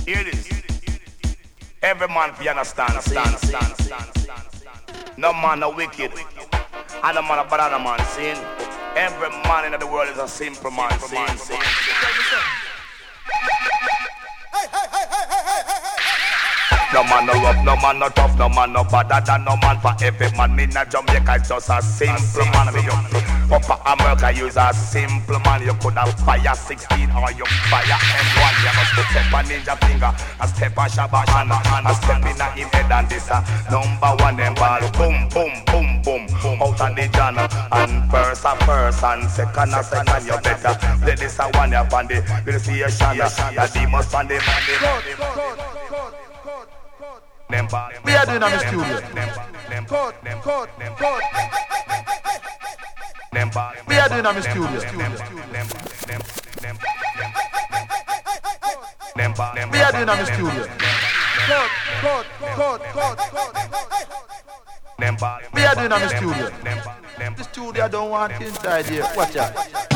Hear this. Every man fi understand. No man no wicked. And no man a bad man. Sin. Every man in the world is a simple man. Sin. No man no rough, no man no tough, no man no badder than no man. For every man in a Jamaica is just a simple man. Upper America use a simple man. You could have fire 16 or you fire M1. You must step a ninja finger, a step a shabashana, a step in a him head and this a number one them ball. Boom, boom, boom, boom, out of the jana. And first and second you better play this a one up on the we'll see a shana. The demons on the we are doing on the studio. We are doing on the studio. We are doing on the studio. We are doing on the studio. The studio don't want inside here. Watch out.